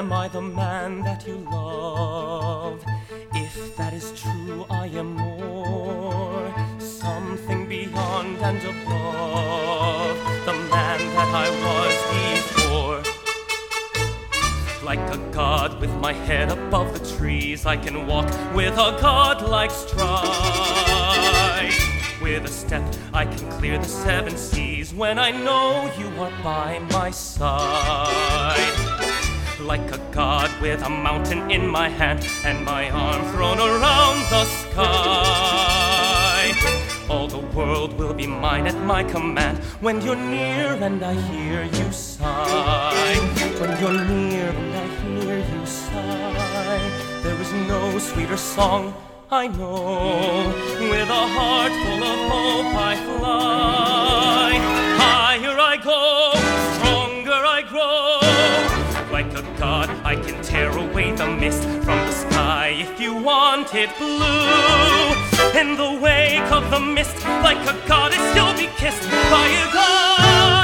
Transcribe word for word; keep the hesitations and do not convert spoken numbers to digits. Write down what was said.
Am I the man that you love? If that is true, I am more, something beyond and above the man that I was before. Like a god with my head above the trees, I can walk with a godlike stride. With a step I can clear the seven seas when I know you are by my side. Like a god with a mountain in my hand and my arm thrown around the sky. All the world will be mine at my command when you're near and I hear you sigh. When you're near and I hear you sigh, there is no sweeter song I know. With a heart full of hope I fly. Higher I go, stronger I grow. Like a god I can tear away the mist from the sky if you want it blue. In the wake of the mist, like a goddess you'll be kissed by a god.